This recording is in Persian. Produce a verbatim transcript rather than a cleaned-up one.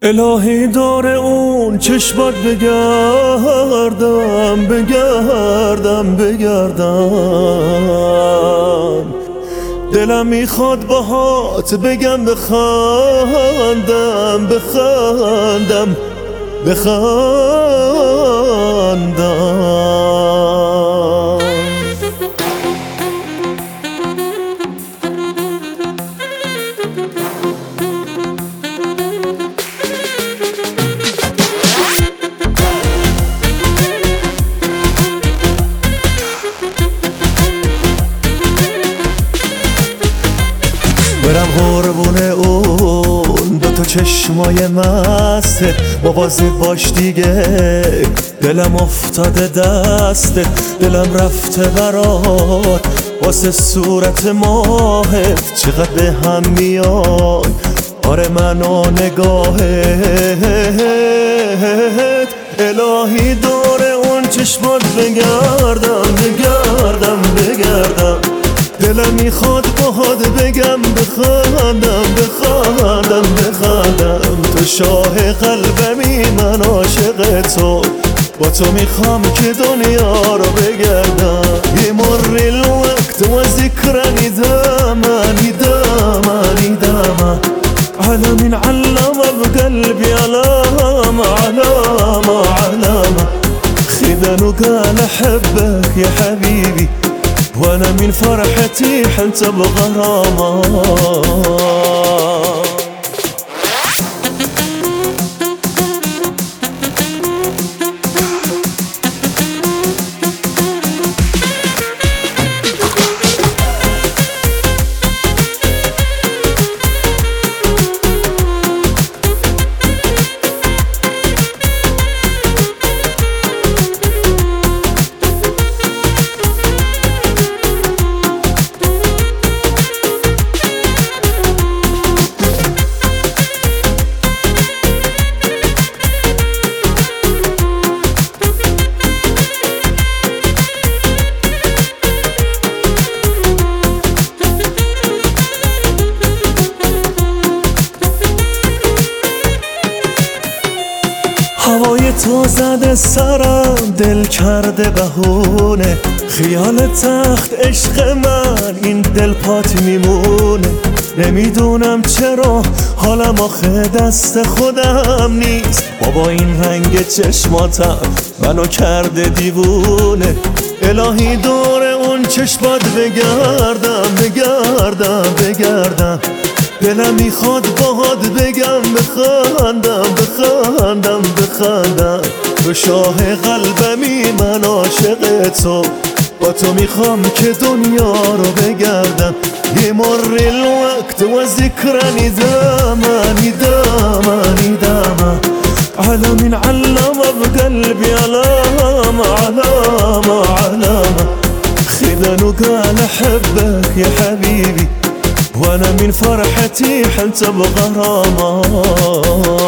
الهی دور اون چشمات بگردم بگردم بگردم دلم میخواد باهات بگم بخندم بخندم بخندم برم قربونه اون دوتا چشمای مسته مواظب باش دیگه دلم افتاده دسته دلم رفته برات واسه صورت ماهت چقدر به هم میای آره من و نگاهت الهی دور اون چشمات بگردم بگردم بگردم دلم میخواد باهات بگم بخندم بخندم بخندم تو شاه قلبمی من عاشق تو با تو میخوام که دنیا رو بگردم يمر الوقت وذكرى ندامة ندامة ندامة على من علم بقلبي علامة علامة علامة خذا وقال احبك يا حبيبي وانا من فرحتي حلت بغرامة هوای تو زده سرم دل کرده بهونه خیال تخت عشق من این دل پات میمونه نمیدونم چرا حالم آخه دست خودم نیست بابا این رنگ چشماتم منو کرده دیوونه الهی دور اون چشمات بگردم بگردم بگردم دلم میخواد باهات بگم بخندم بخندم بخندم تو شاه قلبمی من عاشق تو با تو میخوام که دنیا رو بگردم يمر الوقت وذكرى ندامة ندامة ندامة على من علم بقلبي علامة علامة علامة خذا وقال احبك يا حبيبي وانا من فرحتي حلت بغرامة